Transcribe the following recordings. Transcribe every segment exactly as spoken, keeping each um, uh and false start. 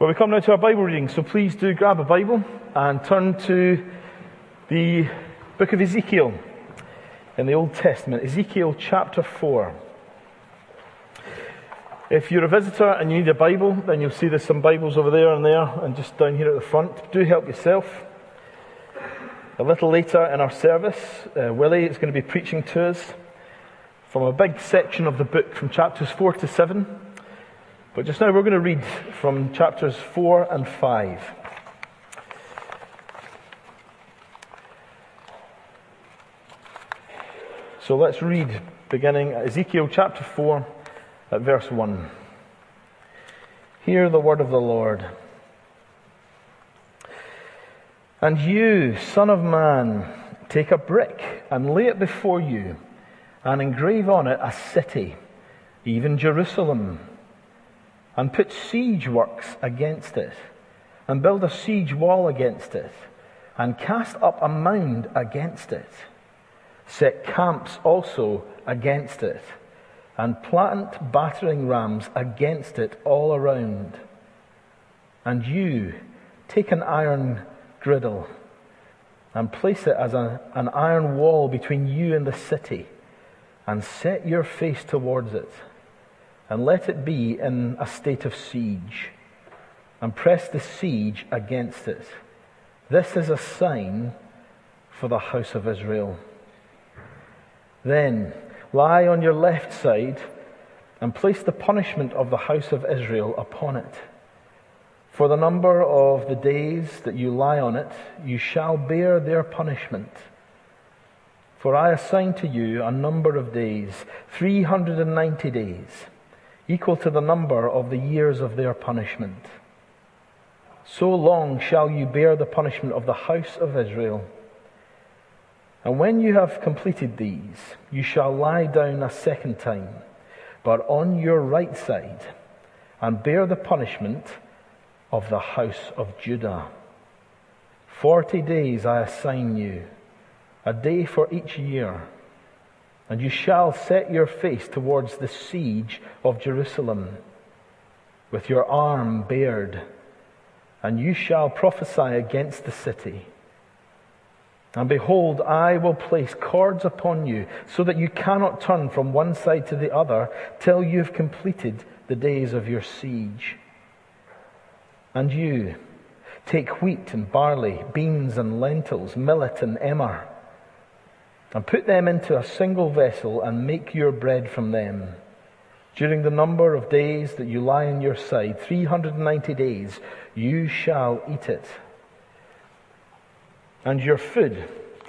Well, we come now to our Bible reading, so please do grab a Bible and turn to the book of Ezekiel in the Old Testament, Ezekiel chapter four. If you're a visitor and you need a Bible, then you'll see there's some Bibles over there and there and just down here at the front. Do help yourself. A little later in our service, uh, Willie is going to be preaching to us from a big section of the book from chapters four to seven. But just now we're going to read from chapters four and five. So let's read beginning at Ezekiel chapter four at verse one. Hear the word of the Lord. And you, son of man, take a brick and lay it before you, and engrave on it a city, even Jerusalem, and put siege works against it, and build a siege wall against it, and cast up a mound against it. Set camps also against it, and plant battering rams against it all around. And you, take an iron griddle, and place it as a, an iron wall between you and the city, and set your face towards it, and let it be in a state of siege, and press the siege against it. This is a sign for the house of Israel. Then lie on your left side, and place the punishment of the house of Israel upon it. For the number of the days that you lie on it, you shall bear their punishment. For I assign to you a number of days, three hundred and ninety days, equal to the number of the years of their punishment. So long shall you bear the punishment of the house of Israel. And when you have completed these, you shall lie down a second time, but on your right side, and bear the punishment of the house of Judah. Forty days I assign you, a day for each year. And you shall set your face towards the siege of Jerusalem, with your arm bared, and you shall prophesy against the city. And behold, I will place cords upon you, so that you cannot turn from one side to the other, till you have completed the days of your siege. And you, take wheat and barley, beans and lentils, millet and emmer, and put them into a single vessel, and make your bread from them. During the number of days that you lie on your side, three hundred and ninety days, you shall eat it. And your food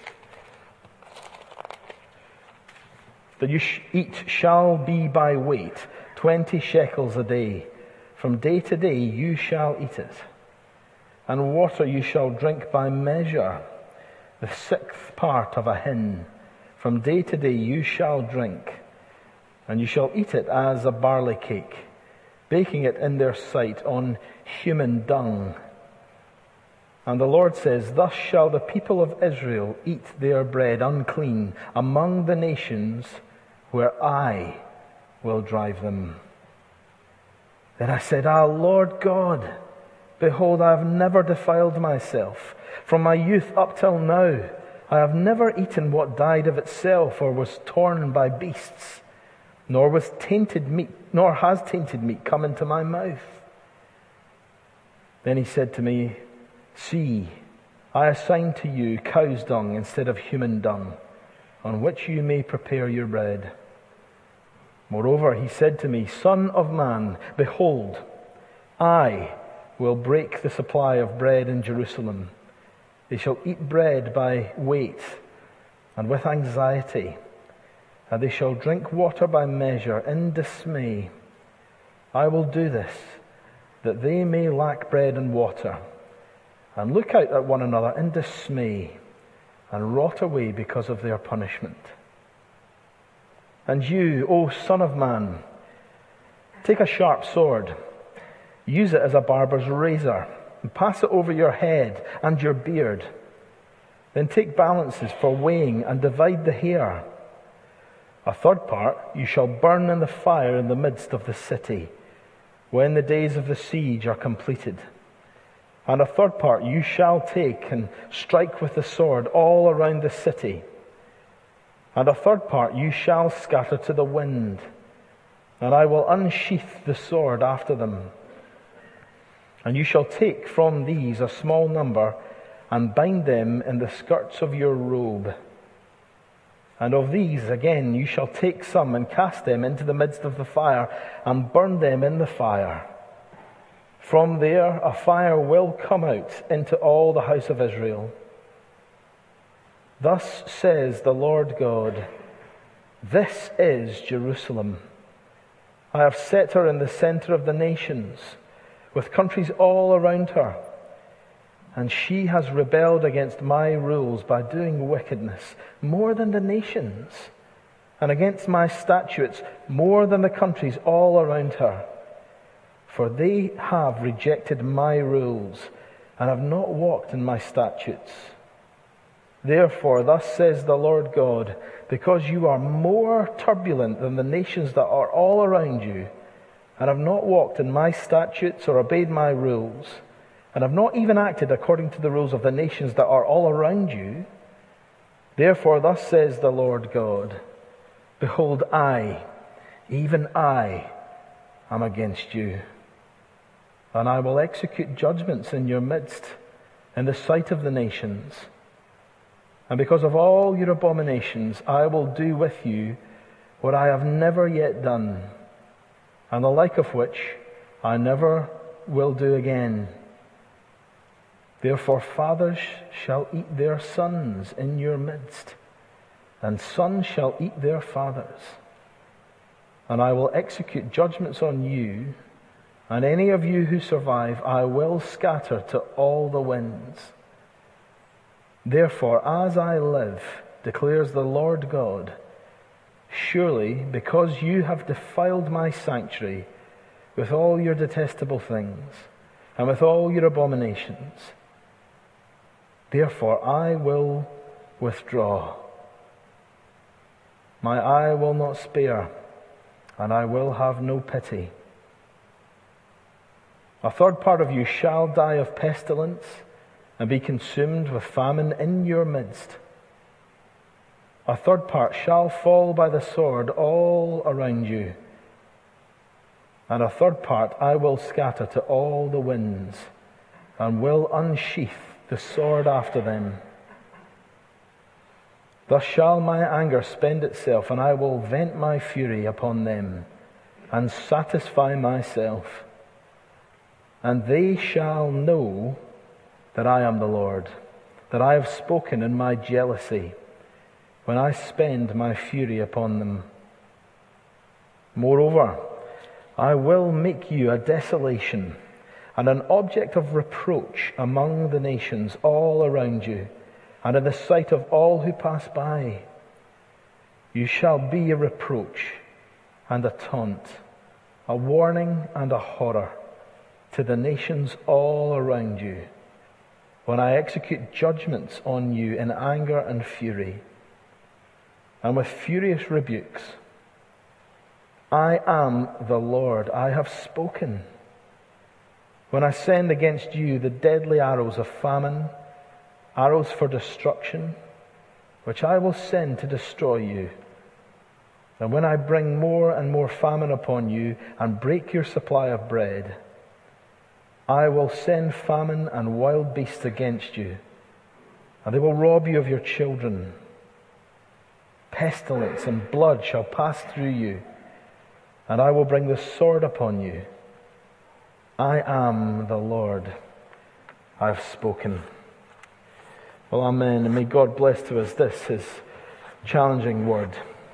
that you sh- eat shall be by weight, twenty shekels a day. From day to day you shall eat it. And water you shall drink by measure, the sixth part of a hin. From day to day you shall drink, and you shall eat it as a barley cake, baking it in their sight on human dung. And the Lord says, thus shall the people of Israel eat their bread unclean among the nations where I will drive them. Then I said, Ah, Lord God, behold, I have never defiled myself. From my youth up till now, I have never eaten what died of itself or was torn by beasts, nor was tainted meat, nor has tainted meat come into my mouth. Then he said to me, see, I assign to you cow's dung instead of human dung, on which you may prepare your bread. Moreover, he said to me, Son of man, behold, I will break the supply of bread in Jerusalem. They shall eat bread by weight and with anxiety, and they shall drink water by measure in dismay. I will do this, that they may lack bread and water, and look out at one another in dismay, and rot away because of their punishment. And you, O son of man, take a sharp sword, use it as a barber's razor, and pass it over your head and your beard. Then take balances for weighing and divide the hair. A third part you shall burn in the fire in the midst of the city. when the days of the siege are completed. And a third part you shall take and strike with the sword all around the city. And a third part you shall scatter to the wind, and I will unsheath the sword after them. And you shall take from these a small number, and bind them in the skirts of your robe. And of these again you shall take some, and cast them into the midst of the fire, and burn them in the fire. From there a fire will come out into all the house of Israel. Thus says the Lord God, this is Jerusalem. I have set her in the center of the nations, with countries all around her. And she has rebelled against my rules by doing wickedness more than the nations, and against my statutes more than the countries all around her. For they have rejected my rules, and have not walked in my statutes. Therefore, thus says the Lord God, because you are more turbulent than the nations that are all around you, and have not walked in my statutes or obeyed my rules, and have not even acted according to the rules of the nations that are all around you, therefore thus says the Lord God, behold, I, even I, am against you. And I will execute judgments in your midst, in the sight of the nations. And because of all your abominations, I will do with you what I have never yet done, and the like of which I never will do again. Therefore fathers shall eat their sons in your midst, and sons shall eat their fathers. And I will execute judgments on you, and any of you who survive I will scatter to all the winds. Therefore, as I live, declares the Lord God, surely because you have defiled my sanctuary with all your detestable things, and with all your abominations, therefore I will withdraw. My eye will not spare, and I will have no pity. A third part of you shall die of pestilence, and be consumed with famine in your midst. A third part shall fall by the sword all around you, and a third part I will scatter to all the winds, and will unsheath the sword after them. Thus shall my anger spend itself, and I will vent my fury upon them, and satisfy myself. And they shall know that I am the Lord, that I have spoken in my jealousy, when I spend my fury upon them. Moreover, I will make you a desolation, and an object of reproach among the nations all around you, and in the sight of all who pass by. You shall be a reproach and a taunt, a warning and a horror to the nations all around you, when I execute judgments on you in anger and fury, and with furious rebukes. I am the Lord, I have spoken. When I send against you the deadly arrows of famine, arrows for destruction, which I will send to destroy you, and when I bring more and more famine upon you and break your supply of bread, I will send famine and wild beasts against you, and they will rob you of your children. Pestilence and blood shall pass through you, and I will bring the sword upon you. I am the Lord. I have spoken. Well, amen. And may God bless to us this, his challenging word.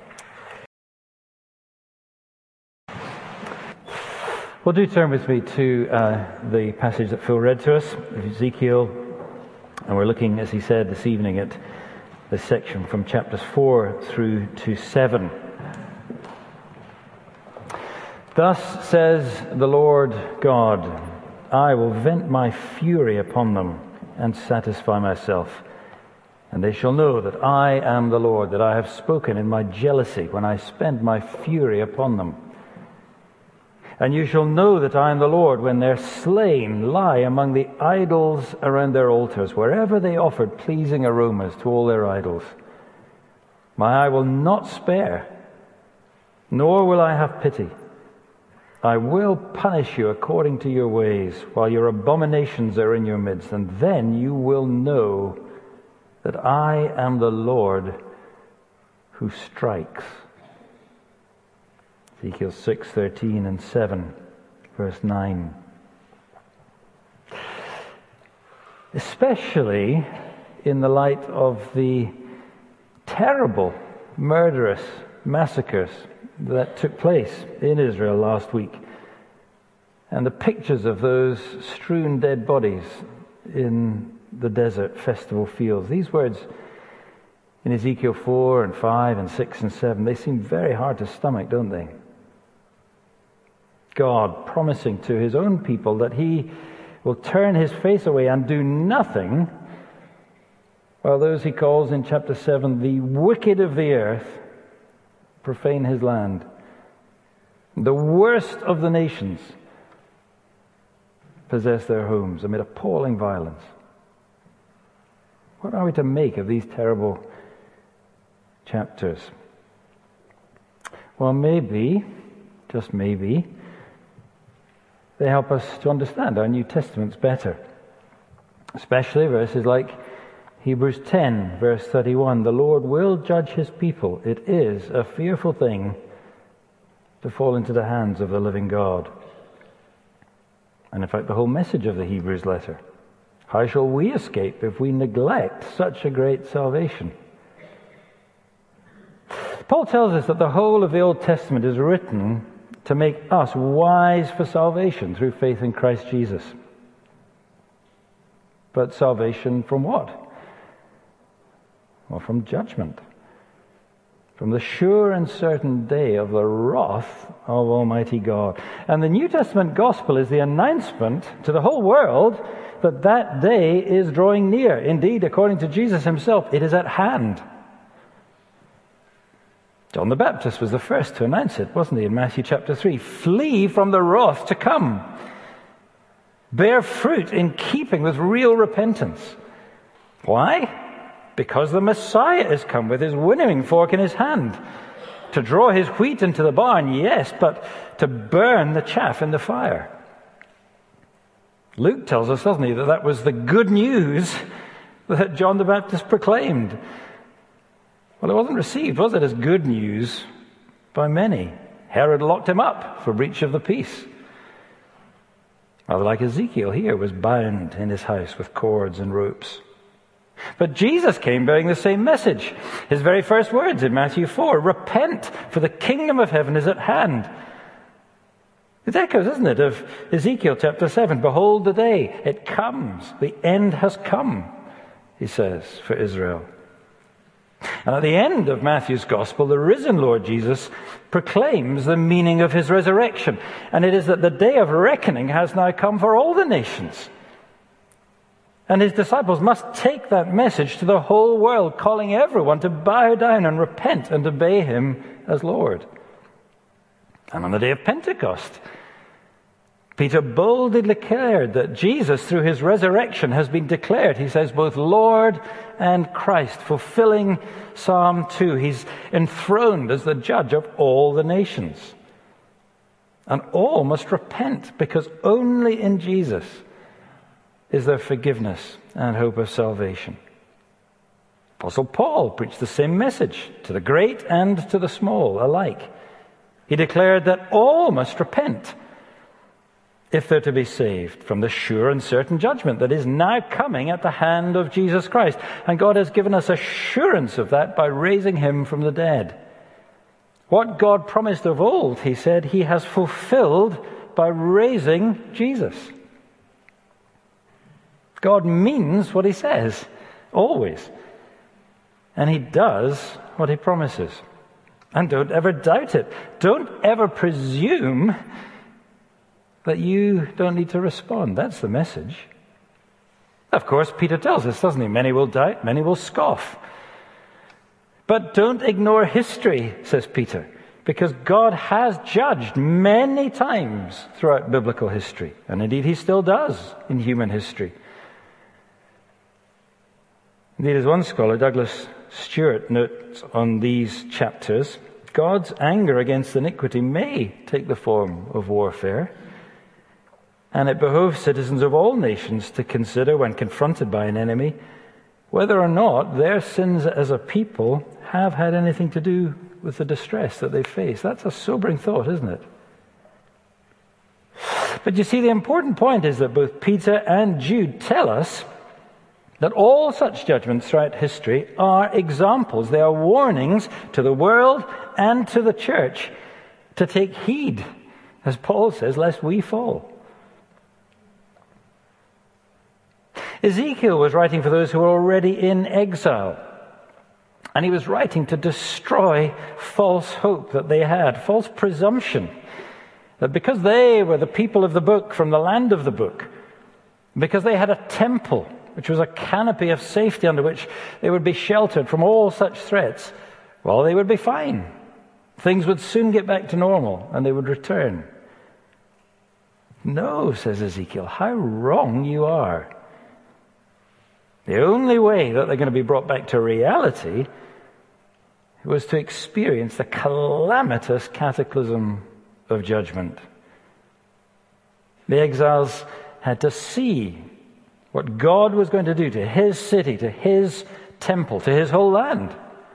Well, do turn with me to uh, the passage that Phil read to us, Ezekiel, and we're looking, as he said this evening, at this section from chapters four through to seven. Thus says the Lord God, I will vent my fury upon them and satisfy myself, and they shall know that I am the Lord, that I have spoken in my jealousy when I spend my fury upon them. And you shall know that I am the Lord when their slain lie among the idols around their altars, wherever they offered pleasing aromas to all their idols. My eye will not spare, nor will I have pity. I will punish you according to your ways, while your abominations are in your midst, and then you will know that I am the Lord who strikes. Ezekiel six, thirteen and seven, verse nine. Especially in the light of the terrible, murderous massacres that took place in Israel last week, and the pictures of those strewn dead bodies in the desert festival fields. These words in Ezekiel four and five and six and seven, they seem very hard to stomach, don't they? God promising to his own people that he will turn his face away and do nothing, while those he calls in chapter seven the wicked of the earth profane his land. The worst of the nations possess their homes amid appalling violence. What are we to make of these terrible chapters? Well, maybe, just maybe, they help us to understand our New Testaments better. Especially verses like Hebrews ten, verse thirty-one. The Lord will judge his people. It is a fearful thing to fall into the hands of the living God. And in fact, the whole message of the Hebrews letter. How shall we escape if we neglect such a great salvation? Paul tells us that the whole of the Old Testament is written to make us wise for salvation through faith in Christ Jesus. But salvation from what? Well, from judgment. From the sure and certain day of the wrath of Almighty God. And the New Testament gospel is the announcement to the whole world that that day is drawing near. Indeed, according to Jesus himself, it is at hand. John the Baptist was the first to announce it, wasn't he, in Matthew chapter three? Flee from the wrath to come. Bear fruit in keeping with real repentance. Why? Because the Messiah has come with his winnowing fork in his hand. To draw his wheat into the barn, yes, but to burn the chaff in the fire. Luke tells us, doesn't he, that that was the good news that John the Baptist proclaimed. Well, it wasn't received, was it, as good news by many? Herod locked him up for breach of the peace. Rather like Ezekiel here was bound in his house with cords and ropes. But Jesus came bearing the same message. His very first words in Matthew four, repent, for the kingdom of heaven is at hand. It echoes, isn't it, of Ezekiel chapter seven. Behold the day, it comes, the end has come, he says, for Israel. And at the end of Matthew's gospel, the risen Lord Jesus proclaims the meaning of his resurrection. And it is that the day of reckoning has now come for all the nations. And his disciples must take that message to the whole world, calling everyone to bow down and repent and obey him as Lord. And on the day of Pentecost, Peter boldly declared that Jesus, through his resurrection, has been declared, he says, both Lord and Christ, fulfilling Psalm two. He's enthroned as the judge of all the nations. And all must repent, because only in Jesus is there forgiveness and hope of salvation. Apostle Paul preached the same message to the great and to the small alike. He declared that all must repent if they're to be saved from the sure and certain judgment that is now coming at the hand of Jesus Christ. And God has given us assurance of that by raising him from the dead. What God promised of old, he said, he has fulfilled by raising Jesus. God means what he says, always. And he does what he promises. And don't ever doubt it. Don't ever presume that you don't need to respond. That's the message. Of course, Peter tells us, doesn't he? Many will doubt, many will scoff. But don't ignore history, says Peter, Because God has judged many times throughout biblical history. And indeed he still does in human history. Indeed, as one scholar, Douglas Stewart, notes on these chapters, God's anger against iniquity may take the form of warfare. And it behoves citizens of all nations to consider, when confronted by an enemy, whether or not their sins as a people have had anything to do with the distress that they face. That's a sobering thought, isn't it? But you see, the important point is that both Peter and Jude tell us that all such judgments throughout history are examples. They are warnings to the world and to the church to take heed, as Paul says, lest we fall. Ezekiel was writing for those who were already in exile. And he was writing to destroy false hope that they had, false presumption that because they were the people of the book from the land of the book, because they had a temple, which was a canopy of safety under which they would be sheltered from all such threats, well, they would be fine. Things would soon get back to normal and they would return. No, says Ezekiel, how wrong you are. The only way that they're going to be brought back to reality was to experience the calamitous cataclysm of judgment. The exiles had to see what God was going to do to his city, to his temple, to his whole land,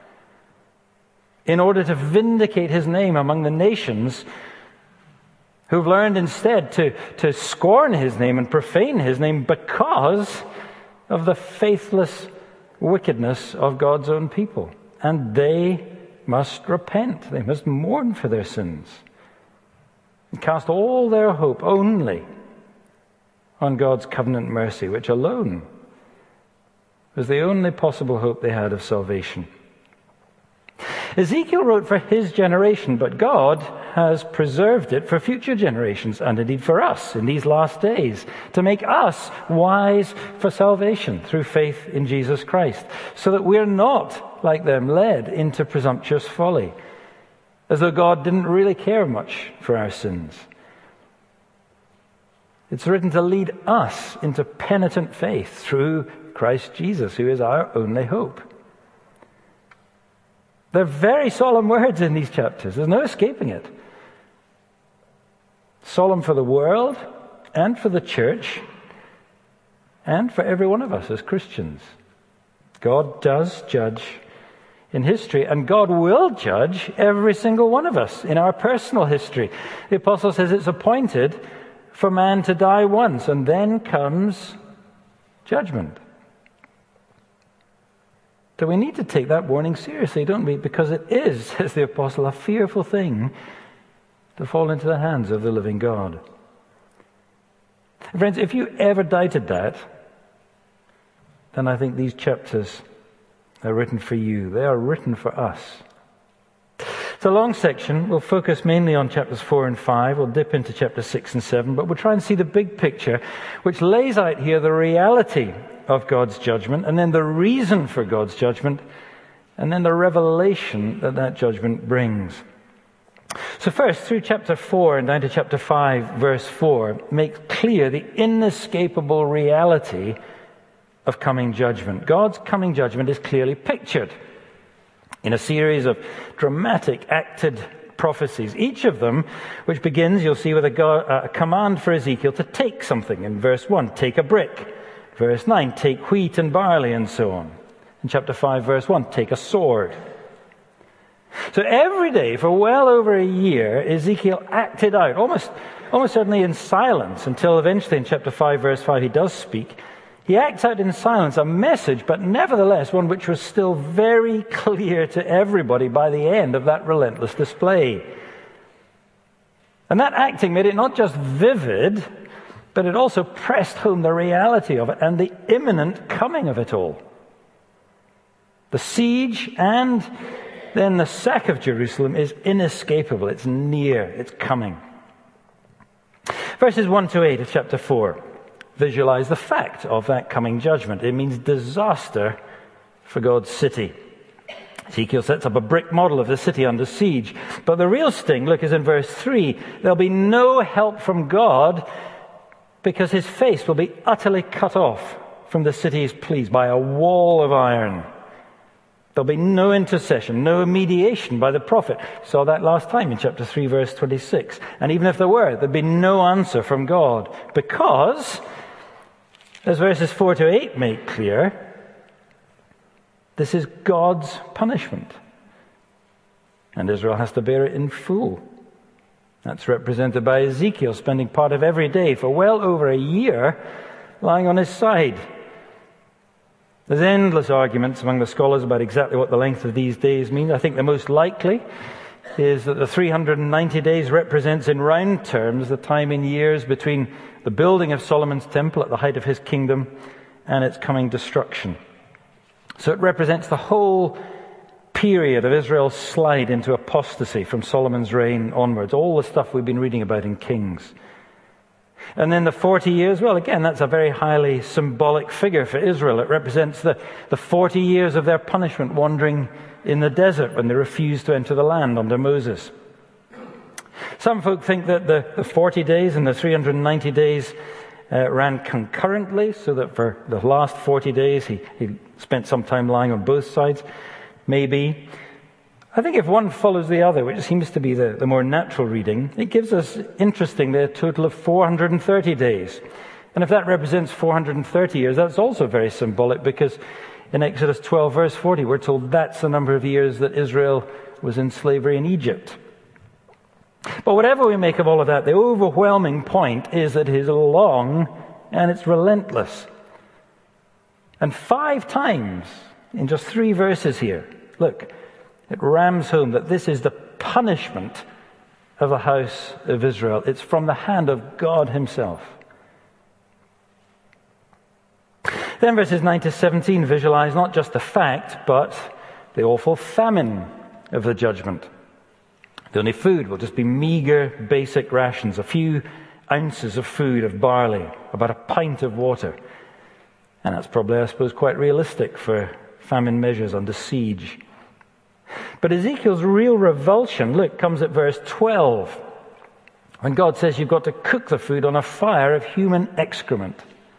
in order to vindicate his name among the nations who've learned instead to, to scorn his name and profane his name because of the faithless wickedness of God's own people. And they must repent. They must mourn for their sins and cast all their hope only on God's covenant mercy, which alone was the only possible hope they had of salvation. Ezekiel wrote for his generation, but God has preserved it for future generations, and indeed for us in these last days, to make us wise for salvation through faith in Jesus Christ, so that we're not, like them, led into presumptuous folly, as though God didn't really care much for our sins. It's written to lead us into penitent faith through Christ Jesus, who is our only hope. They're very solemn words in these chapters. There's no escaping it. Solemn for the world and for the church and for every one of us as Christians. God does judge in history, and God will judge every single one of us in our personal history. The apostle says it's appointed for man to die once, and then comes judgment. So we need to take that warning seriously, don't we? Because it is, says the apostle, a fearful thing to fall into the hands of the living God. Friends, if you ever doubted that, then I think these chapters are written for you. They are written for us. It's a long section. We'll focus mainly on chapters four and five. We'll dip into chapters six and seven, but we'll try and see the big picture, which lays out here the reality of God's judgment, and then the reason for God's judgment, and then the revelation that that judgment brings. So first, through chapter four and down to chapter five, verse four, makes clear the inescapable reality of coming judgment. God's coming judgment is clearly pictured in a series of dramatic acted prophecies, each of them which begins, you'll see, with a, God, a command for Ezekiel to take something. In verse one, take a brick. Verse nine, take wheat and barley, and so on. In chapter five, verse one, take a sword. So every day for well over a year, Ezekiel acted out, almost, almost certainly in silence, until eventually in chapter five, verse five, he does speak. He acts out in silence a message, but nevertheless one which was still very clear to everybody by the end of that relentless display. And that acting made it not just vivid, but it also pressed home the reality of it and the imminent coming of it all. The siege and then the sack of Jerusalem is inescapable. It's near. It's coming. Verses one to eight of chapter four visualize the fact of that coming judgment. It means disaster for God's city. Ezekiel sets up a brick model of the city under siege. But the real sting, look, is in verse three. There'll be no help from God because his face will be utterly cut off from the city's pleas by a wall of iron. There'll be no intercession, no mediation by the prophet. We saw that last time in chapter three, verse twenty-six. And even if there were, there'd be no answer from God because, as verses four to eight make clear, this is God's punishment. And Israel has to bear it in full. That's represented by Ezekiel spending part of every day for well over a year lying on his side. There's endless arguments among the scholars about exactly what the length of these days mean. I think the most likely is that the three hundred ninety days represents in round terms the time in years between the building of Solomon's temple at the height of his kingdom and its coming destruction. So it represents the whole period of Israel's slide into apostasy from Solomon's reign onwards, all the stuff we've been reading about in Kings. And then the forty years, well, again, that's a very highly symbolic figure for Israel. It represents the, the forty years of their punishment wandering in the desert when they refused to enter the land under Moses. Some folk think that the, the forty days and the three hundred ninety days uh, ran concurrently, so that for the last forty days he, he spent some time lying on both sides. Maybe. I think if one follows the other, which seems to be the, the more natural reading, it gives us, interestingly, a total of four hundred thirty days. And if that represents four hundred thirty years, that's also very symbolic, because in Exodus twelve, verse forty, we're told that's the number of years that Israel was in slavery in Egypt. But whatever we make of all of that, the overwhelming point is that it is long and it's relentless. And five times in just three verses here, look, it rams home that this is the punishment of the house of Israel. It's from the hand of God himself. Then verses nine to seventeen visualize not just the fact, but the awful famine of the judgment. The only food will just be meager, basic rations, a few ounces of food of barley, about a pint of water. And that's probably, I suppose, quite realistic for famine measures under siege. But Ezekiel's real revulsion, look, comes at verse twelve, when God says you've got to cook the food on a fire of human excrement.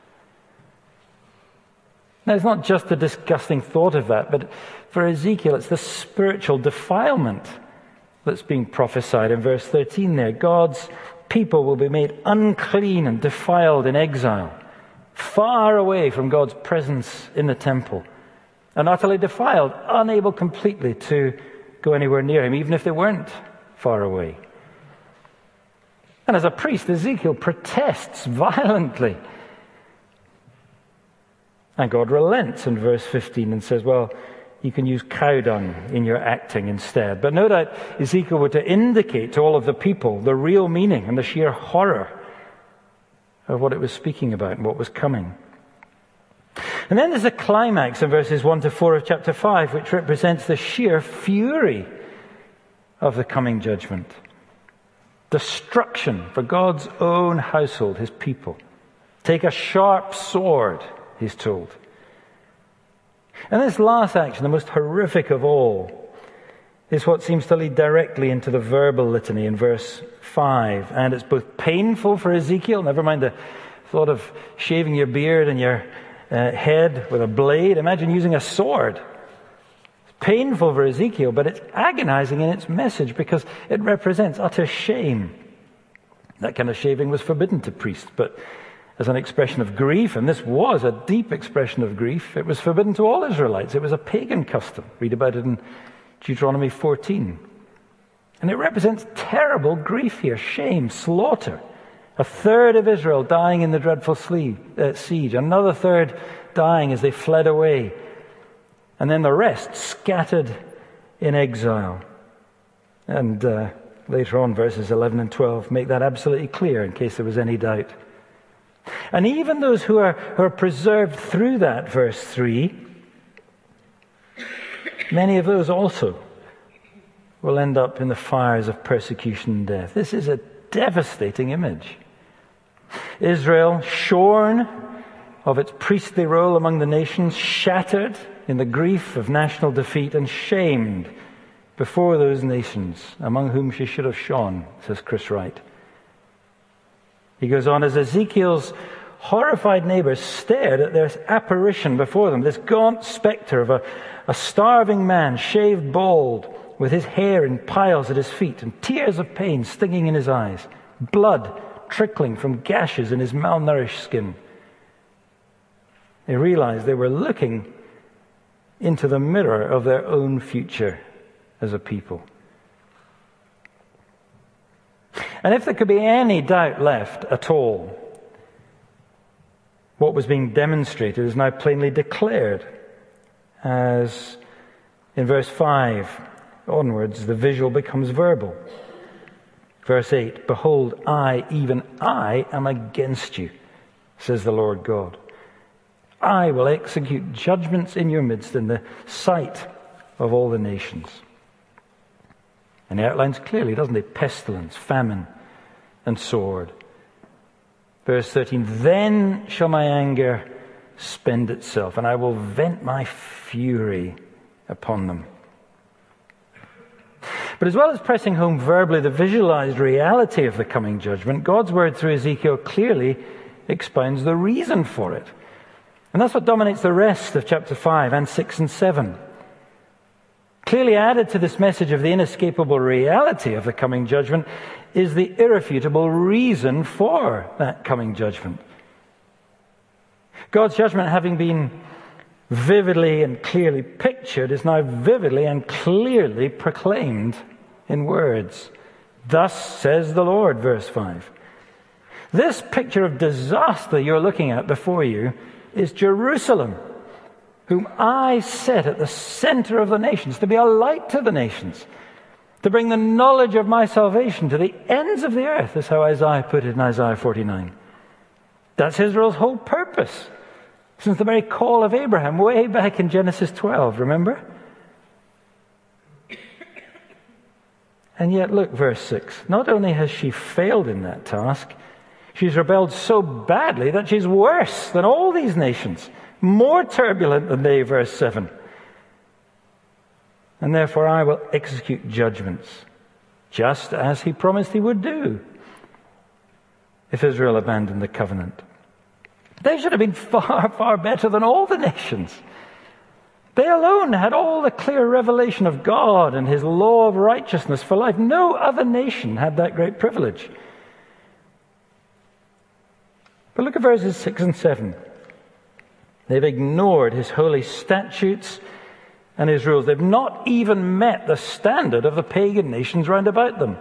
Now, it's not just the disgusting thought of that, but for Ezekiel, it's the spiritual defilement that's being prophesied in verse thirteen there. God's people will be made unclean and defiled in exile, far away from God's presence in the temple, and utterly defiled, unable completely to go anywhere near him, even if they weren't far away. And as a priest, Ezekiel protests violently. And God relents in verse fifteen and says, well, you can use cow dung in your acting instead. But no doubt Ezekiel were to indicate to all of the people the real meaning and the sheer horror of what it was speaking about and what was coming. And then there's the climax in verses one to four of chapter five, which represents the sheer fury of the coming judgment. Destruction for God's own household, his people. Take a sharp sword, he's told. And this last action, the most horrific of all, is what seems to lead directly into the verbal litany in verse five. And it's both painful for Ezekiel, never mind the thought of shaving your beard and your uh, head with a blade. Imagine using a sword. It's painful for Ezekiel, but it's agonizing in its message because it represents utter shame. That kind of shaving was forbidden to priests, but as an expression of grief, and this was a deep expression of grief, it was forbidden to all Israelites. It was a pagan custom. Read about it in Deuteronomy fourteen. And it represents terrible grief here, shame, slaughter. A third of Israel dying in the dreadful sleeve, uh, siege. Another third dying as they fled away. And then the rest scattered in exile. And uh, later on, verses eleven and twelve make that absolutely clear in case there was any doubt. And even those who are, who are preserved through that, verse three, many of those also will end up in the fires of persecution and death. This is a devastating image. Israel shorn of its priestly role among the nations, shattered in the grief of national defeat and shamed before those nations among whom she should have shone, says Chris Wright. He goes on, as Ezekiel's horrified neighbors stared at their apparition before them, this gaunt spectre of a, a starving man, shaved bald, with his hair in piles at his feet and tears of pain stinging in his eyes, blood trickling from gashes in his malnourished skin. They realized they were looking into the mirror of their own future as a people. And if there could be any doubt left at all, what was being demonstrated is now plainly declared, as in verse five onwards, the visual becomes verbal. Verse eight, behold, I, even I, am against you, says the Lord God. I will execute judgments in your midst in the sight of all the nations. And he outlines clearly, doesn't he? Pestilence, famine, and sword. Verse thirteen, then shall my anger spend itself, and I will vent my fury upon them. But as well as pressing home verbally the visualized reality of the coming judgment, God's word through Ezekiel clearly expounds the reason for it. And that's what dominates the rest of chapter five and six and seven. Clearly added to this message of the inescapable reality of the coming judgment is the irrefutable reason for that coming judgment. God's judgment, having been vividly and clearly pictured, is now vividly and clearly proclaimed in words. Thus says the Lord, verse five. This picture of disaster you're looking at before you is Jerusalem, whom I set at the center of the nations, to be a light to the nations, to bring the knowledge of my salvation to the ends of the earth, is how Isaiah put it in Isaiah forty-nine. That's Israel's whole purpose, since the very call of Abraham, way back in Genesis twelve, remember? And yet, look, verse six. Not only has she failed in that task, she's rebelled so badly that she's worse than all these nations, more turbulent than they, verse seven. And therefore I will execute judgments, just as he promised he would do if Israel abandoned the covenant. They should have been far, far better than all the nations. They alone had all the clear revelation of God and his law of righteousness for life. No other nation had that great privilege. But look at verses six and seven. They've ignored his holy statutes and his rules. They've not even met the standard of the pagan nations round about them.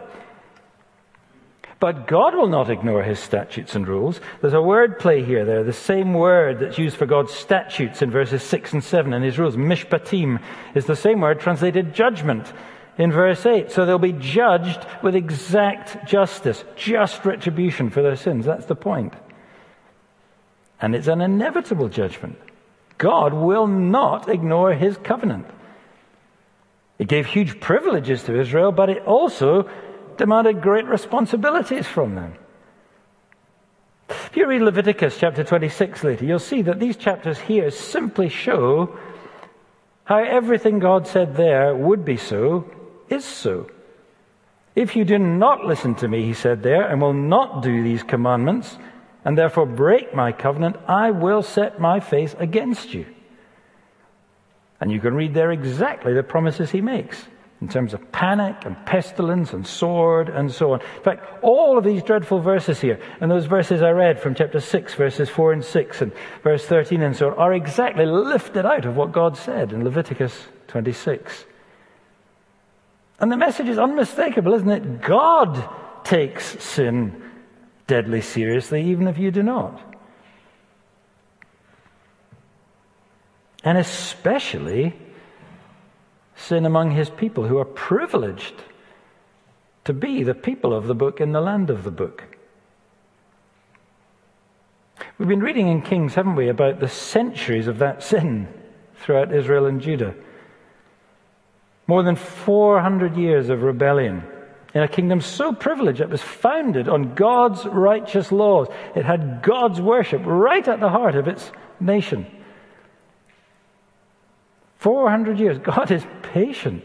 But God will not ignore his statutes and rules. There's a word play here. There, the same word that's used for God's statutes in verses six and seven, and his rules, mishpatim, is the same word translated judgment in verse eight. So they'll be judged with exact justice, just retribution for their sins. That's the point. And it's an inevitable judgment. God will not ignore his covenant. It gave huge privileges to Israel, but it also demanded great responsibilities from them. If you read Leviticus chapter twenty-six later, you'll see that these chapters here simply show how everything God said there would be so is so. If you do not listen to me, he said there, and will not do these commandments, and therefore break my covenant, I will set my face against you. And you can read there exactly the promises he makes in terms of panic and pestilence and sword and so on. In fact, all of these dreadful verses here, and those verses I read from chapter six, verses four and six, and verse thirteen and so on, are exactly lifted out of what God said in Leviticus twenty-six. And the message is unmistakable, isn't it? God takes sin deadly seriously, even if you do not. And especially sin among his people who are privileged to be the people of the book in the land of the book. We've been reading in Kings, haven't we, about the centuries of that sin throughout Israel and Judah. More than four hundred years of rebellion in a kingdom so privileged it was founded on God's righteous laws. It had God's worship right at the heart of its nation. four hundred years. God is patient,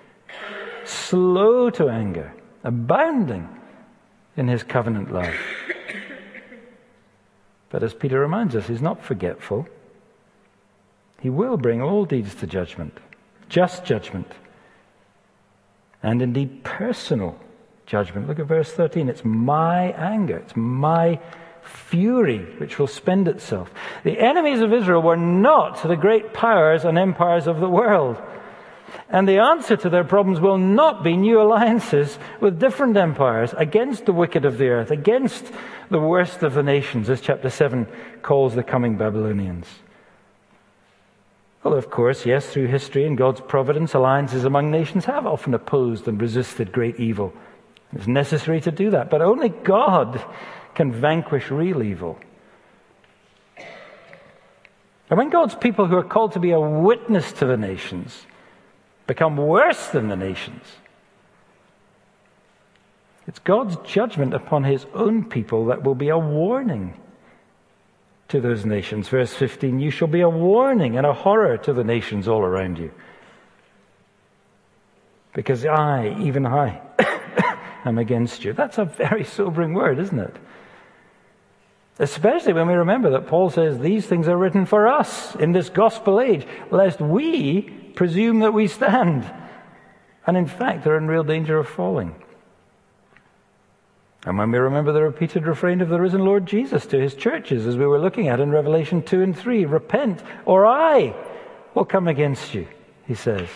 slow to anger, abounding in his covenant love. But as Peter reminds us, he's not forgetful. He will bring all deeds to judgment, just judgment, and indeed personal judgment. Look at verse thirteen. It's my anger, it's my fury which will spend itself. The enemies of Israel were not the great powers and empires of the world. And the answer to their problems will not be new alliances with different empires against the wicked of the earth, against the worst of the nations, as chapter seven calls the coming Babylonians. Well, of course, yes, through history and God's providence, alliances among nations have often opposed and resisted great evil. It's necessary to do that, but only God can vanquish real evil. And when God's people who are called to be a witness to the nations become worse than the nations, it's God's judgment upon his own people that will be a warning to those nations. Verse fifteen, you shall be a warning and a horror to the nations all around you. Because I, even I, am against you. That's a very sobering word, isn't it? Especially when we remember that Paul says these things are written for us in this gospel age, lest we presume that we stand. And in fact, they're in real danger of falling. And when we remember the repeated refrain of the risen Lord Jesus to his churches, as we were looking at in Revelation two and three, repent or I will come against you, he says.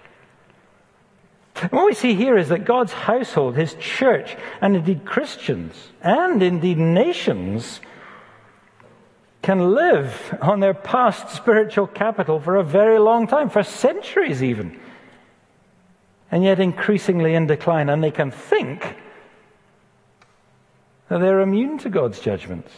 And what we see here is that God's household, his church, and indeed Christians, and indeed nations, can live on their past spiritual capital for a very long time, for centuries even, and yet increasingly in decline. And they can think that they're immune to God's judgments.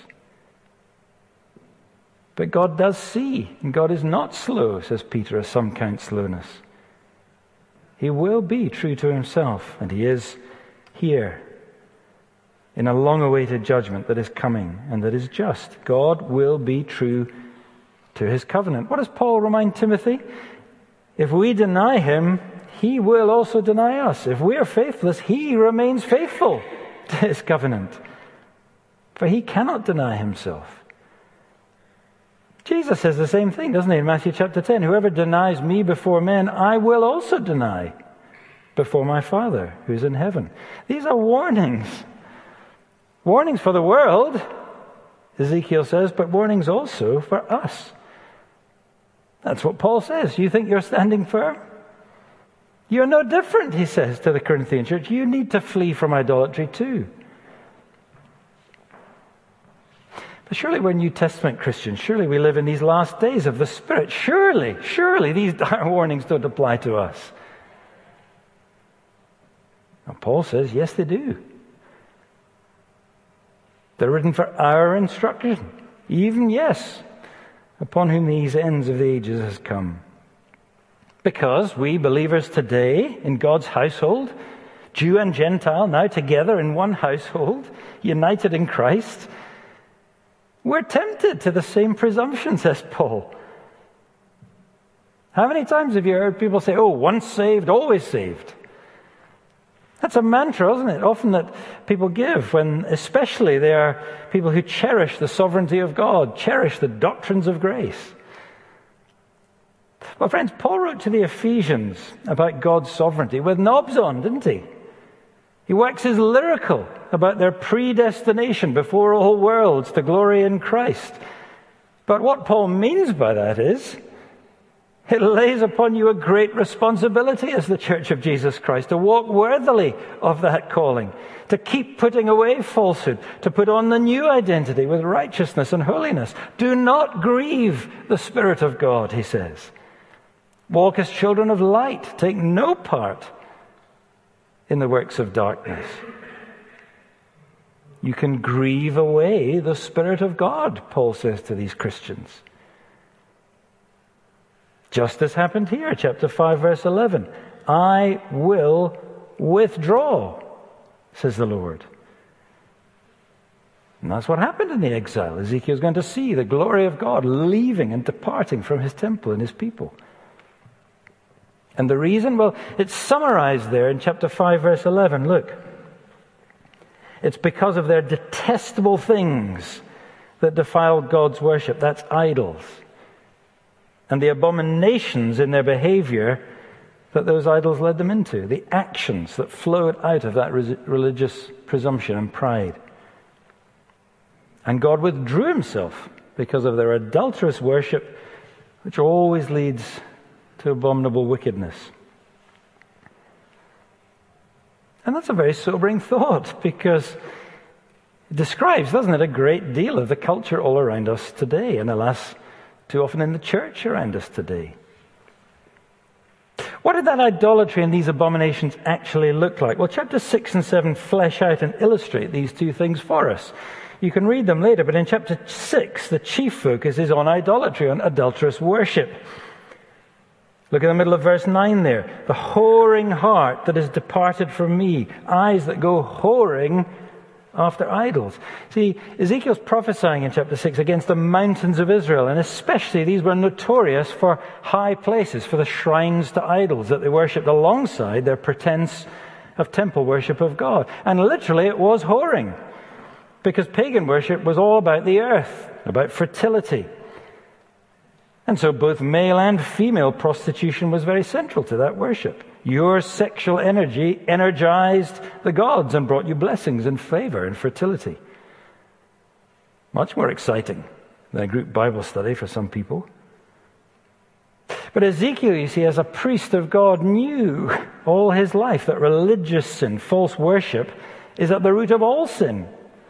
But God does see, and God is not slow, says Peter, as some count slowness. He will be true to himself, and he is here in a long-awaited judgment that is coming and that is just. God will be true to his covenant. What does Paul remind Timothy? If we deny him, he will also deny us. If we are faithless, he remains faithful to his covenant, for he cannot deny himself. Jesus says the same thing, doesn't he, in Matthew chapter ten? Whoever denies me before men, I will also deny before my Father who's in heaven. These are warnings. Warnings for the world, Ezekiel says, but warnings also for us. That's what Paul says. You think you're standing firm? You're no different, he says to the Corinthian church. You need to flee from idolatry too. But surely we're New Testament Christians. Surely we live in these last days of the Spirit. Surely, surely these warnings don't apply to us. And Paul says, yes, they do. They're written for our instruction. Even, yes, upon whom these ends of the ages has come. Because we believers today in God's household, Jew and Gentile now together in one household, united in Christ, we're tempted to the same presumption, says Paul. How many times have you heard people say, oh, once saved, always saved? That's a mantra, isn't it? Often that people give when especially they are people who cherish the sovereignty of God, cherish the doctrines of grace. Well, friends, Paul wrote to the Ephesians about God's sovereignty with knobs on, didn't he? He waxes lyrical about their predestination before all worlds to glory in Christ. But what Paul means by that is, it lays upon you a great responsibility as the Church of Jesus Christ to walk worthily of that calling, to keep putting away falsehood, to put on the new identity with righteousness and holiness. Do not grieve the Spirit of God, he says. Walk as children of light. Take no part in the works of darkness. You can grieve away the Spirit of God, Paul says to these Christians. Just as happened here, chapter five, verse eleven. I will withdraw says the Lord. And that's what happened in the exile. Ezekiel's going to see the glory of God leaving and departing from his temple and his people. And the reason? Well, it's summarized there in chapter five, verse eleven. Look. It's because of their detestable things that defile God's worship. That's idols. And the abominations in their behavior that those idols led them into. The actions that flowed out of that religious presumption and pride. And God withdrew himself because of their adulterous worship, which always leads to abominable wickedness. And that's a very sobering thought, because it describes, doesn't it, a great deal of the culture all around us today, and alas, too often in the church around us today. What did that idolatry and these abominations actually look like? Well, chapter six and seven flesh out and illustrate these two things for us. You can read them later, but in chapter six, the chief focus is on idolatry, on adulterous worship. Look in the middle of verse nine there. The whoring heart that has departed from me, eyes that go whoring after idols. See, Ezekiel's prophesying in chapter six against the mountains of Israel, and especially these were notorious for high places, for the shrines to idols that they worshipped alongside their pretense of temple worship of God. And literally it was whoring, because pagan worship was all about the earth, about fertility. And so both male and female prostitution was very central to that worship. Your sexual energy energized the gods and brought you blessings and favor and fertility. Much more exciting than a group Bible study for some people. But Ezekiel, you see, as a priest of God, knew all his life that religious sin, false worship, is at the root of all sin.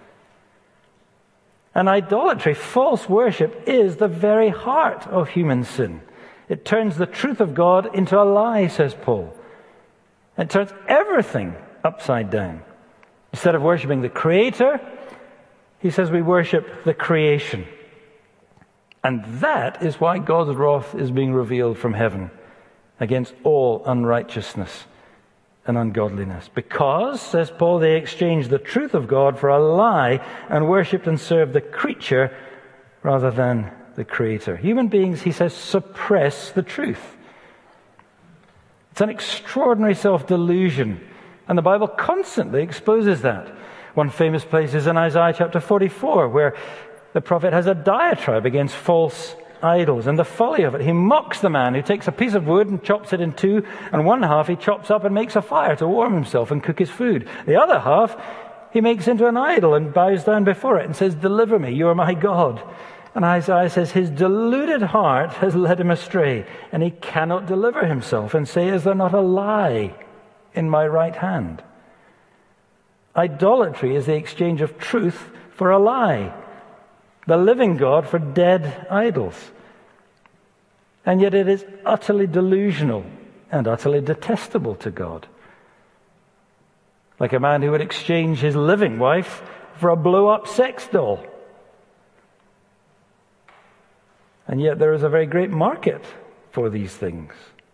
And idolatry, false worship, is the very heart of human sin. It turns the truth of God into a lie, says Paul. It turns everything upside down. Instead of worshiping the Creator, he says we worship the creation. And that is why God's wrath is being revealed from heaven against all unrighteousness and ungodliness. Because, says Paul, they exchanged the truth of God for a lie and worshipped and served the creature rather than the Creator. Human beings, he says, suppress the truth. It's an extraordinary self-delusion, and the Bible constantly exposes that. One famous place is in Isaiah chapter forty-four, where the prophet has a diatribe against false idols and the folly of it. He mocks the man who takes a piece of wood and chops it in two, and one half he chops up and makes a fire to warm himself and cook his food. The other half he makes into an idol and bows down before it and says, "Deliver me, you are my God." And Isaiah says his deluded heart has led him astray, and he cannot deliver himself, and say, "Is there not a lie in my right hand?" Idolatry is the exchange of truth for a lie, the living God for dead idols. And yet it is utterly delusional and utterly detestable to God. Like a man who would exchange his living wife for a blow-up sex doll. And yet there is a very great market for these things.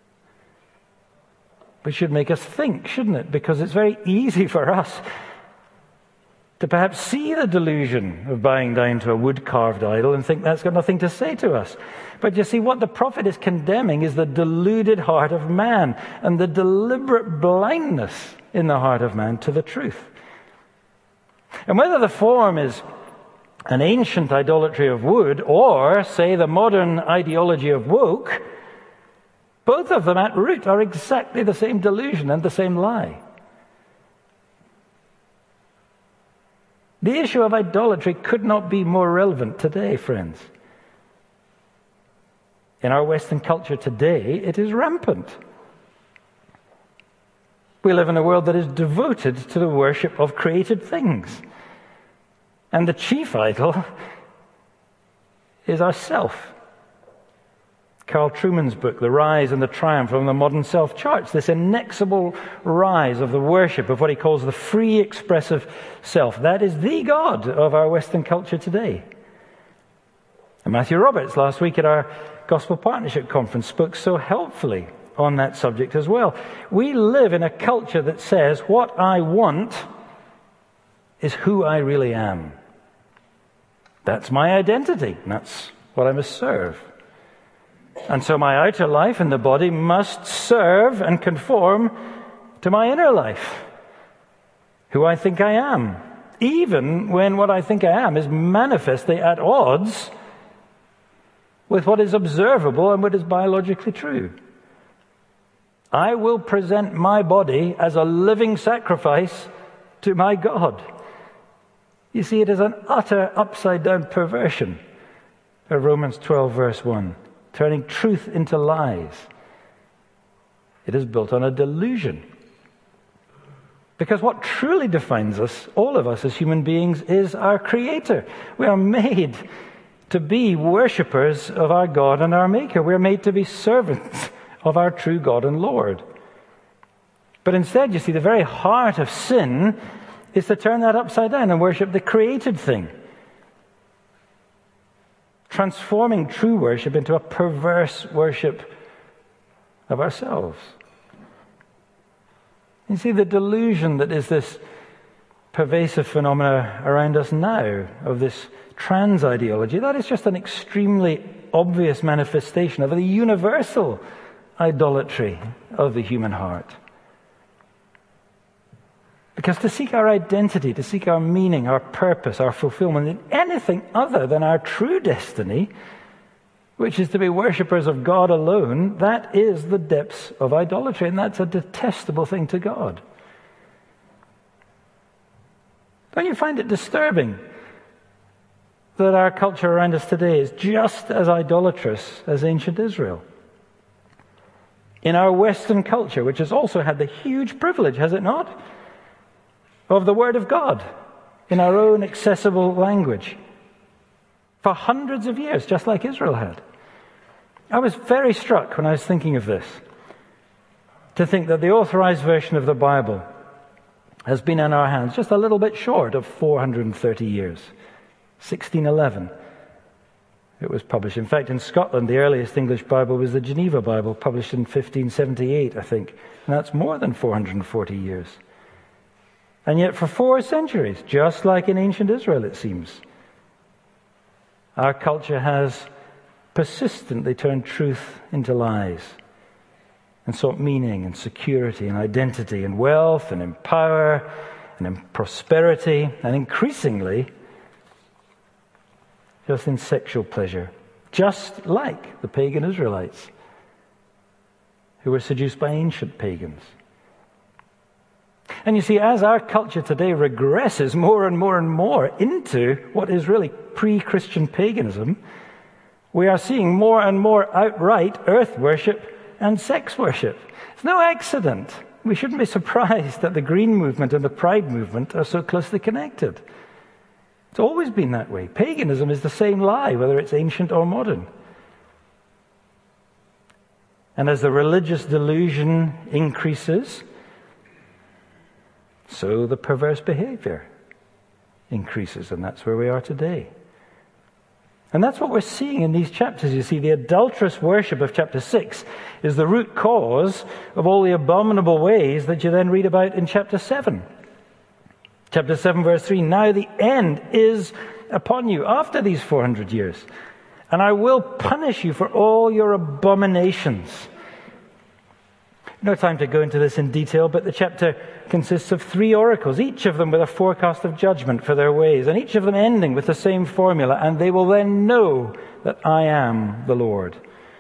Which should make us think, shouldn't it? Because it's very easy for us to perhaps see the delusion of bowing down to a wood-carved idol and think that's got nothing to say to us. But you see, what the prophet is condemning is the deluded heart of man and the deliberate blindness in the heart of man to the truth. And whether the form is an ancient idolatry of wood or, say, the modern ideology of woke, both of them at root are exactly the same delusion and the same lie. The issue of idolatry could not be more relevant today, friends. In our Western culture today, it is rampant. We live in a world that is devoted to the worship of created things. And the chief idol is ourself. Carl Trueman's book, The Rise and the Triumph of the Modern Self, charts this inexorable rise of the worship of what he calls the free expressive self. That is the God of our Western culture today. And Matthew Roberts last week at our Gospel Partnership Conference spoke so helpfully on that subject as well. We live in a culture that says, what I want is who I really am. That's my identity. That's what I must serve. And so my outer life in the body must serve and conform to my inner life, who I think I am, even when what I think I am is manifestly at odds with what is observable and what is biologically true. I will present my body as a living sacrifice to my God. You see, it is an utter upside-down perversion of Romans twelve, verse one, turning truth into lies. It is built on a delusion. Because what truly defines us, all of us as human beings, is our Creator. We are made to be worshippers of our God and our Maker. We are made to be servants of our true God and Lord. But instead, you see, the very heart of sin is to turn that upside down and worship the created thing, transforming true worship into a perverse worship of ourselves. You see, the delusion that is this pervasive phenomena around us now of this trans ideology, that is just an extremely obvious manifestation of the universal idolatry of the human heart. Because to seek our identity, to seek our meaning, our purpose, our fulfillment in anything other than our true destiny, which is to be worshippers of God alone, that is the depths of idolatry, and that's a detestable thing to God. Don't you find it disturbing that our culture around us today is just as idolatrous as ancient Israel? In our Western culture, which has also had the huge privilege, has it not, of the Word of God in our own accessible language for hundreds of years, just like Israel had. I was very struck when I was thinking of this, to think that the authorized version of the Bible has been in our hands just a little bit short of four hundred thirty years. sixteen eleven it was published. In fact, in Scotland, the earliest English Bible was the Geneva Bible, published in fifteen seventy-eight, I think. And that's more than four hundred forty years. And yet for four centuries, just like in ancient Israel, it seems, our culture has persistently turned truth into lies and sought meaning and security and identity and wealth and in power and in prosperity and increasingly just in sexual pleasure, just like the pagan Israelites who were seduced by ancient pagans. And you see, as our culture today regresses more and more and more into what is really pre-Christian paganism, we are seeing more and more outright earth worship and sex worship. It's no accident. We shouldn't be surprised that the Green Movement and the Pride Movement are so closely connected. It's always been that way. Paganism is the same lie, whether it's ancient or modern. And as the religious delusion increases, so the perverse behavior increases, and that's where we are today. And that's what we're seeing in these chapters. You see, the adulterous worship of chapter six is the root cause of all the abominable ways that you then read about in chapter seven. Chapter seven, verse three, now the end is upon you after these four hundred years, and I will punish you for all your abominations. No time to go into this in detail, but the chapter consists of three oracles, each of them with a forecast of judgment for their ways, and each of them ending with the same formula, and they will then know that I am the Lord.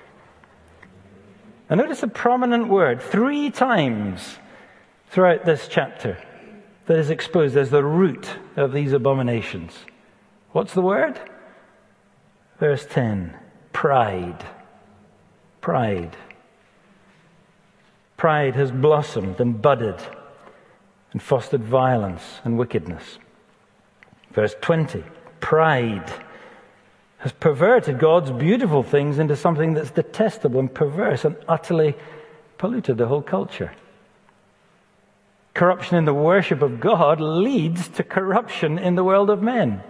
And notice a prominent word three times throughout this chapter that is exposed as the root of these abominations. What's the word? Verse ten, pride. Pride. Pride has blossomed and budded and fostered violence and wickedness. Verse twenty, pride has perverted God's beautiful things into something that's detestable and perverse and utterly polluted the whole culture. Corruption in the worship of God leads to corruption in the world of men.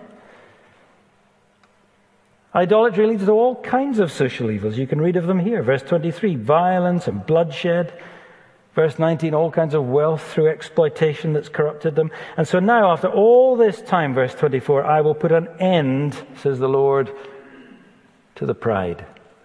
Idolatry leads to all kinds of social evils. You can read of them here. Verse twenty-three, violence and bloodshed. Verse nineteen, all kinds of wealth through exploitation that's corrupted them. And so now, after all this time, verse twenty-four, I will put an end, says the Lord, to the pride.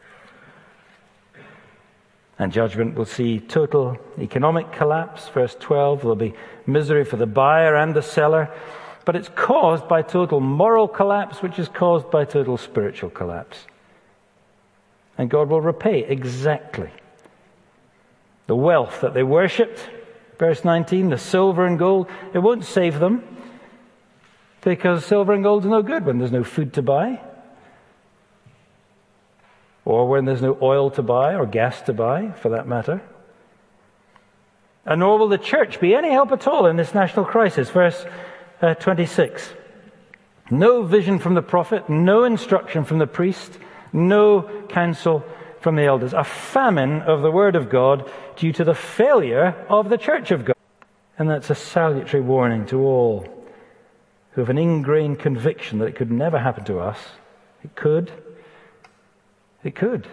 And judgment will see total economic collapse. Verse twelve, there'll be misery for the buyer and the seller. But it's caused by total moral collapse, which is caused by total spiritual collapse. And God will repay exactly the wealth that they worshipped. Verse nineteen, the silver and gold, it won't save them, because silver and gold is no good when there's no food to buy, or when there's no oil to buy, or gas to buy, for that matter. And nor will the church be any help at all in this national crisis. Verse uh, twenty-six. No vision from the prophet, no instruction from the priest, no counsel from the elders. A famine of the word of God due to the failure of the church of God. And that's a salutary warning to all who have an ingrained conviction that it could never happen to us. It could. It could.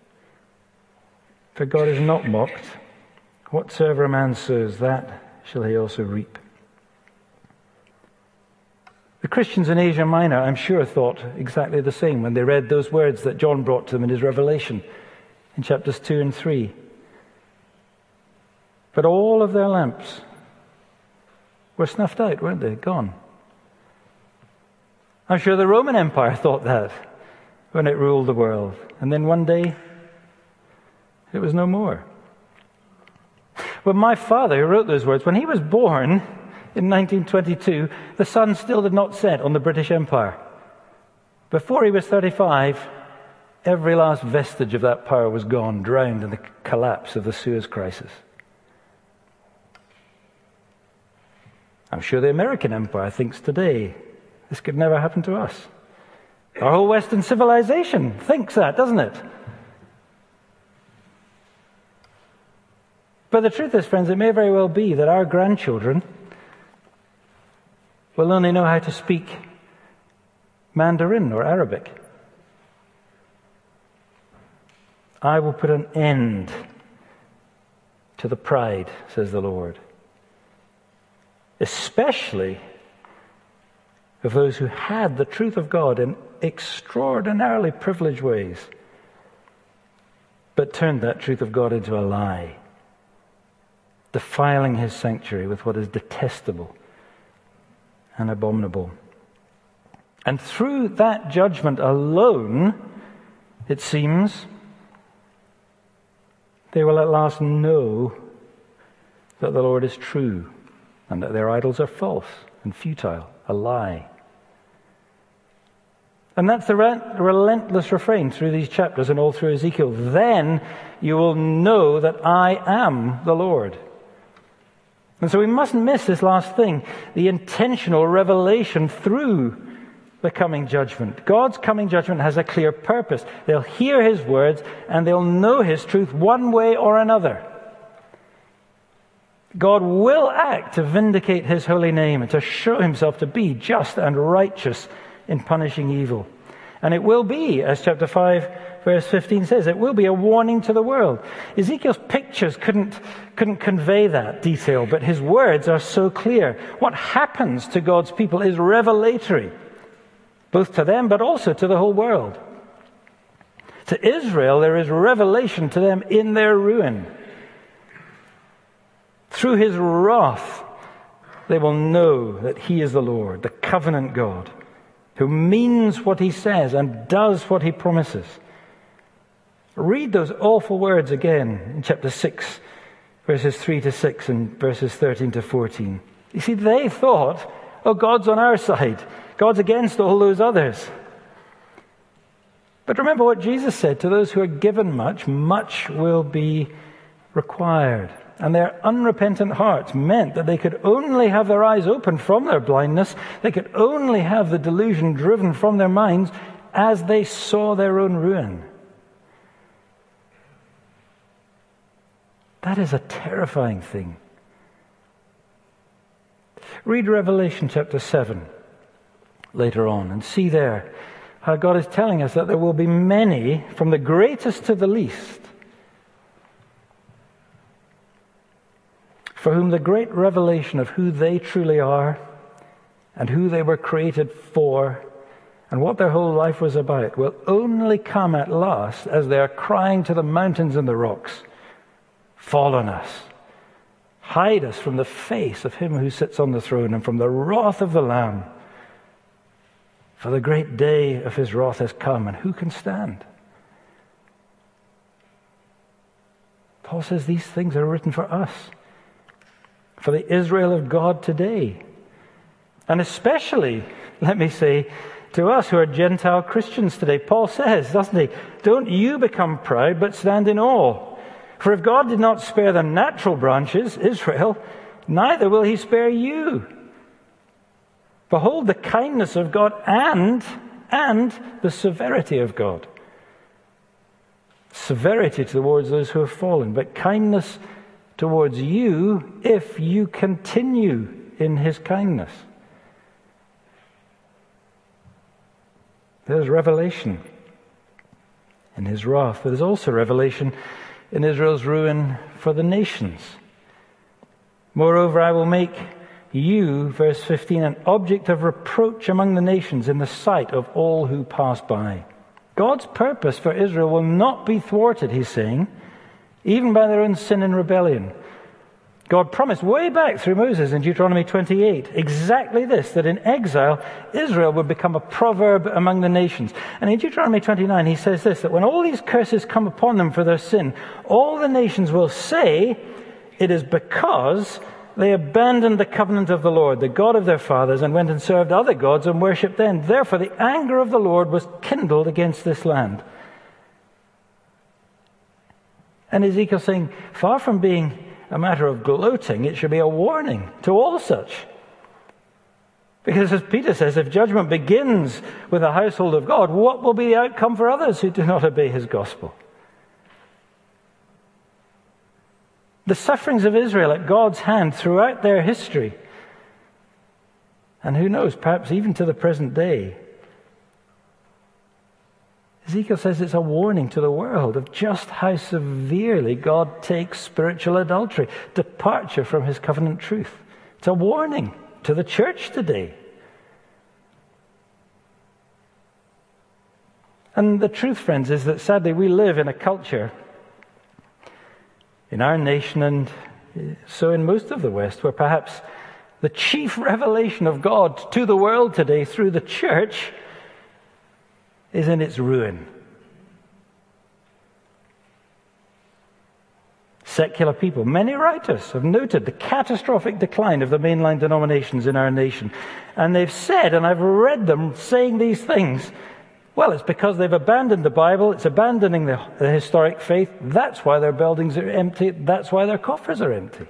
For God is not mocked. Whatsoever a man sows, that shall he also reap. The Christians in Asia Minor, I'm sure, thought exactly the same when they read those words that John brought to them in his Revelation in chapters two and three. But all of their lamps were snuffed out, weren't they? Gone. I'm sure the Roman Empire thought that when it ruled the world. And then one day, it was no more. But my father, who wrote those words, when he was born in nineteen twenty-two, the sun still did not set on the British Empire. Before he was thirty-five, every last vestige of that power was gone, drowned in the collapse of the Suez Crisis. I'm sure the American Empire thinks today, this could never happen to us. Our whole Western civilization thinks that, doesn't it? But the truth is, friends, it may very well be that our grandchildren will only know how to speak Mandarin or Arabic. I will put an end to the pride, says the Lord, especially of those who had the truth of God in extraordinarily privileged ways, but turned that truth of God into a lie, defiling his sanctuary with what is detestable and abominable. And through that judgment alone, it seems, they will at last know that the Lord is true and that their idols are false and futile, a lie. And that's the relentless refrain through these chapters and all through Ezekiel. Then you will know that I am the Lord. And so we mustn't miss this last thing, the intentional revelation through the coming judgment. God's coming judgment has a clear purpose. They'll hear his words and they'll know his truth one way or another. God will act to vindicate his holy name and to show himself to be just and righteous in punishing evil. And it will be, as chapter five, verse fifteen says, it will be a warning to the world. Ezekiel's pictures couldn't, couldn't convey that detail, but his words are so clear. What happens to God's people is revelatory, both to them but also to the whole world. To Israel, there is revelation to them in their ruin. Through his wrath, they will know that he is the Lord, the covenant God, who means what he says and does what he promises. Read those awful words again in chapter six, verses three to six and verses thirteen to fourteen. You see, they thought, oh, God's on our side. God's against all those others. But remember what Jesus said, to those who are given much, much will be required. And their unrepentant hearts meant that they could only have their eyes opened from their blindness. They could only have the delusion driven from their minds as they saw their own ruin. That is a terrifying thing. Read Revelation chapter seven later on and see there how God is telling us that there will be many, from the greatest to the least, for whom the great revelation of who they truly are and who they were created for and what their whole life was about will only come at last as they are crying to the mountains and the rocks, fall on us. Hide us from the face of him who sits on the throne and from the wrath of the Lamb. For the great day of his wrath has come, and who can stand? Paul says these things are written for us, for the Israel of God today. And especially, let me say, to us who are Gentile Christians today. Paul says, doesn't he, don't you become proud, but stand in awe. For if God did not spare the natural branches, Israel, neither will he spare you. Behold the kindness of God and, and the severity of God. Severity towards those who have fallen, but kindness towards you if you continue in his kindness. There's revelation in his wrath, but there's also revelation in Israel's ruin for the nations. Moreover, I will make you, verse fifteen, an object of reproach among the nations in the sight of all who pass by. God's purpose for Israel will not be thwarted, he's saying, even by their own sin and rebellion. God promised way back through Moses in Deuteronomy twenty-eight exactly this, that in exile Israel would become a proverb among the nations. And in Deuteronomy twenty-nine he says this, that when all these curses come upon them for their sin, all the nations will say, it is because they abandoned the covenant of the Lord, the God of their fathers, and went and served other gods and worshipped them. Therefore the anger of the Lord was kindled against this land. And Ezekiel's saying, far from being a matter of gloating, it should be a warning to all such. Because as Peter says, if judgment begins with the household of God, what will be the outcome for others who do not obey his gospel? The sufferings of Israel at God's hand throughout their history, and who knows, perhaps even to the present day, Ezekiel says it's a warning to the world of just how severely God takes spiritual adultery, departure from his covenant truth. It's a warning to the church today. And the truth, friends, is that sadly we live in a culture in our nation and so in most of the West where perhaps the chief revelation of God to the world today through the church is in its ruin. Secular people, many writers have noted the catastrophic decline of the mainline denominations in our nation. And they've said, and I've read them saying these things, well, it's because they've abandoned the Bible, it's abandoning the, the historic faith, that's why their buildings are empty, that's why their coffers are empty.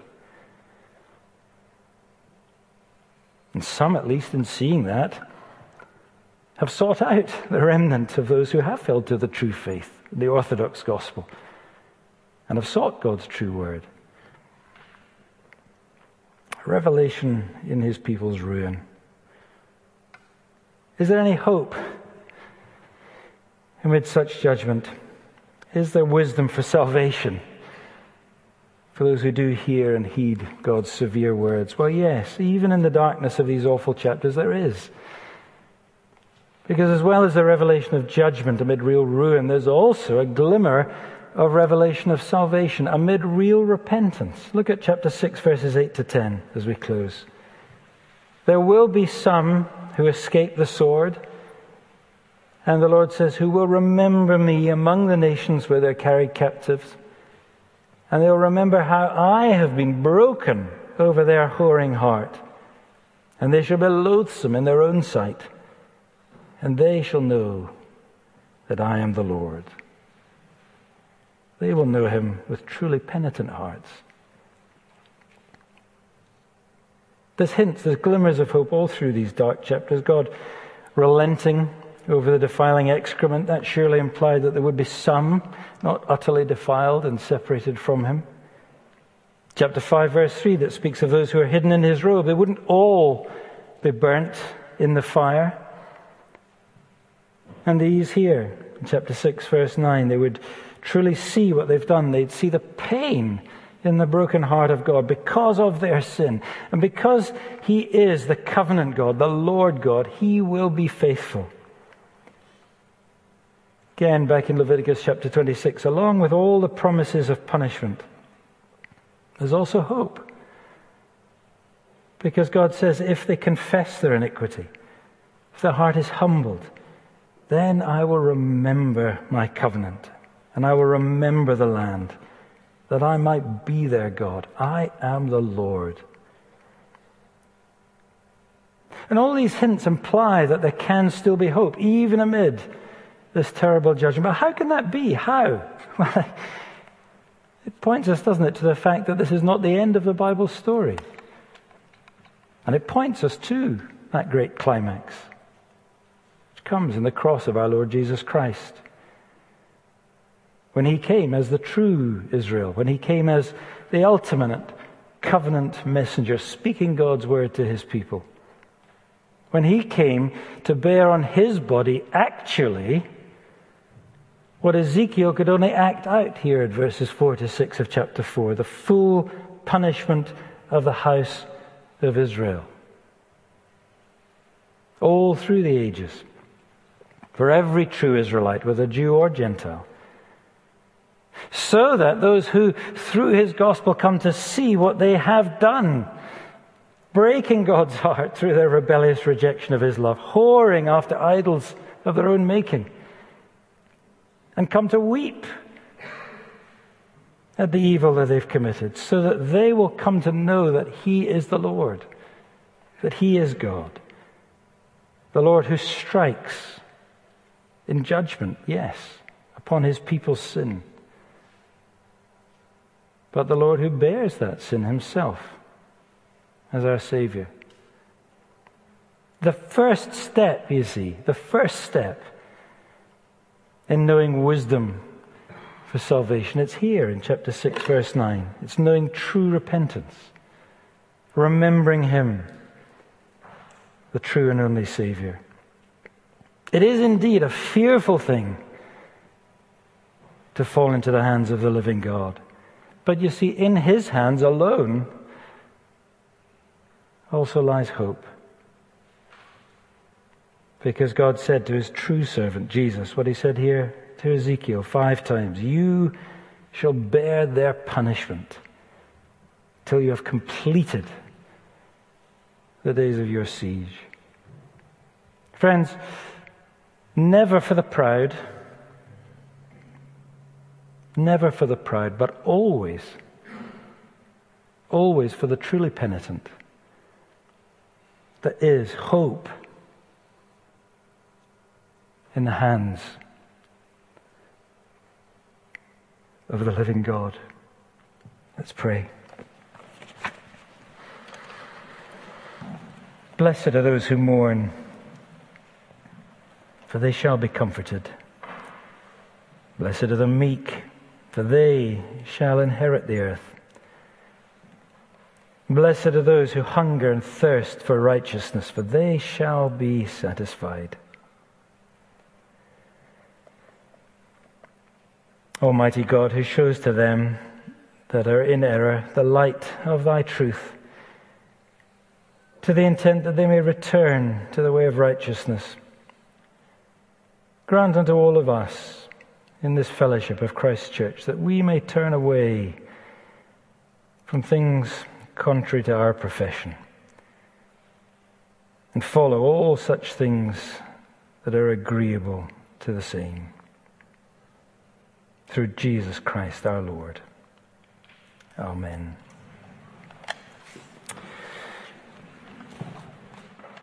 And some, at least in seeing that, have sought out the remnant of those who have held to the true faith, the Orthodox gospel, and have sought God's true word. Revelation in his people's ruin. Is there any hope amid such judgment? Is there wisdom for salvation for those who do hear and heed God's severe words? Well, yes, even in the darkness of these awful chapters there is. Because as well as the revelation of judgment amid real ruin, there's also a glimmer of revelation of salvation amid real repentance. Look at chapter six, verses eight to ten as we close. There will be some who escape the sword, and the Lord says, who will remember me among the nations where they're carried captives, and they'll remember how I have been broken over their whoring heart, and they shall be loathsome in their own sight. And they shall know that I am the Lord. They will know him with truly penitent hearts. There's hints, there's glimmers of hope all through these dark chapters. God relenting over the defiling excrement. That surely implied that there would be some not utterly defiled and separated from him. Chapter five, verse three, that speaks of those who are hidden in his robe. They wouldn't all be burnt in the fire. And these here, in chapter six, verse nine, they would truly see what they've done. They'd see the pain in the broken heart of God because of their sin. And because he is the covenant God, the Lord God, he will be faithful. Again, back in Leviticus chapter twenty-six, along with all the promises of punishment, there's also hope. Because God says, if they confess their iniquity, if their heart is humbled, then I will remember my covenant, and I will remember the land, that I might be their God. I am the Lord. And all these hints imply that there can still be hope, even amid this terrible judgment. But how can that be? How? Well, it points us, doesn't it, to the fact that this is not the end of the Bible story. And it points us to that great climax, which comes in the cross of our Lord Jesus Christ. When he came as the true Israel, when he came as the ultimate covenant messenger, speaking God's word to his people. When he came to bear on his body actually what Ezekiel could only act out here at verses four to six of chapter four, the full punishment of the house of Israel. All through the ages, for every true Israelite, whether Jew or Gentile, so that those who through his gospel come to see what they have done, breaking God's heart through their rebellious rejection of his love, whoring after idols of their own making, and come to weep at the evil that they've committed, so that they will come to know that he is the Lord, that he is God, the Lord who strikes in judgment, yes, upon his people's sin, but the Lord who bears that sin himself as our Savior. The first step, you see, the first step in knowing wisdom for salvation, it's here in chapter six, verse nine. It's knowing true repentance, remembering him, the true and only Savior. It is indeed a fearful thing to fall into the hands of the living God. But you see, in his hands alone also lies hope. Because God said to his true servant, Jesus, what he said here to Ezekiel five times, you shall bear their punishment till you have completed the days of your siege. Friends, never for the proud, never for the proud, but always, always for the truly penitent, there is hope in the hands of the living God. Let's pray. Blessed are those who mourn, for they shall be comforted. Blessed are the meek, for they shall inherit the earth. Blessed are those who hunger and thirst for righteousness, for they shall be satisfied. Almighty God, who shows to them that are in error the light of thy truth, to the intent that they may return to the way of righteousness, grant unto all of us in this fellowship of Christ's church that we may turn away from things contrary to our profession and follow all such things that are agreeable to the same. Through Jesus Christ our Lord. Amen.